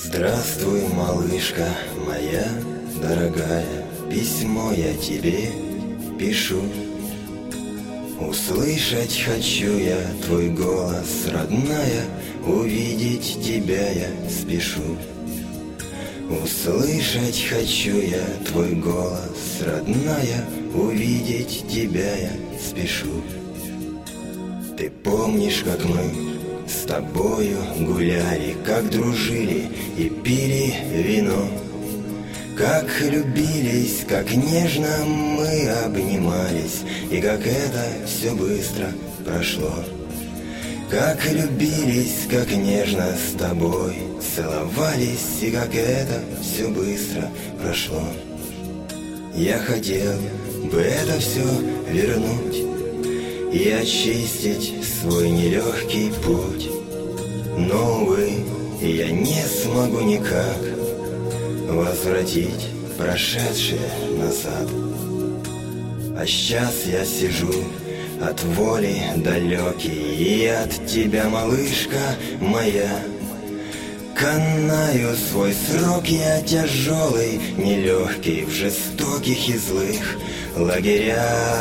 Здравствуй, малышка моя дорогая, письмо я тебе пишу. Услышать хочу я твой голос, родная, увидеть тебя я спешу. Услышать хочу я твой голос, родная, увидеть тебя я спешу. Ты помнишь, как мы с тобою гуляли, как дружили и пили вино, как любились, как нежно мы обнимались, и как это все быстро прошло. Как любились, как нежно с тобой целовались, и как это все быстро прошло. Я хотел бы это все вернуть и очистить свой нелегкий путь, но, увы, я не смогу никак возвратить прошедшее назад. А сейчас я сижу от воли далекий, и от тебя, малышка моя, канаю свой срок я тяжелый, нелегкий, в жестоких и злых лагерях.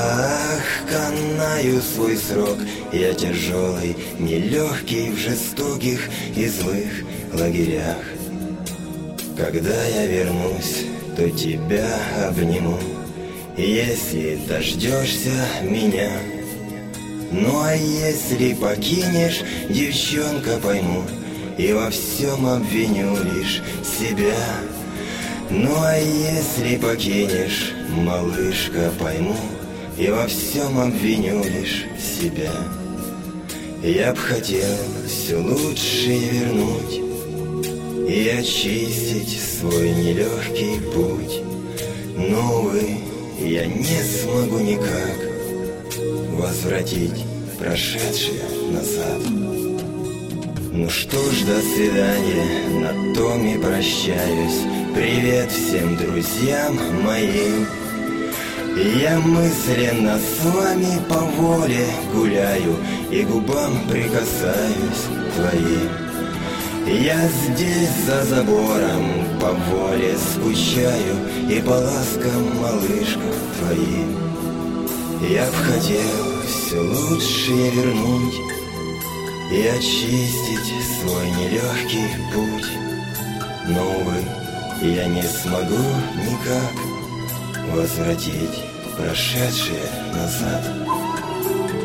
Канаю свой срок я тяжелый, нелегкий, в жестоких и злых лагерях. Когда я вернусь, то тебя обниму, если дождешься меня. Ну а если покинешь, девчонка, пойму, и во всем обвиню лишь себя. Ну а если покинешь, малышка, пойму, и во всем обвиню лишь себя. Я б хотел все лучшее вернуть и очистить свой нелегкий путь, но, увы, я не смогу никак возвратить прошедшее назад. Ну что ж, до свидания, на том и прощаюсь. Привет всем друзьям моим. Я мысленно с вами по воле гуляю и губам прикасаюсь твоим. Я здесь за забором по воле скучаю и по ласкам, малышка, твоим. Я б хотел все лучшее вернуть и очистить свой нелегкий путь, но, увы, я не смогу никак возвратить прошедшее назад.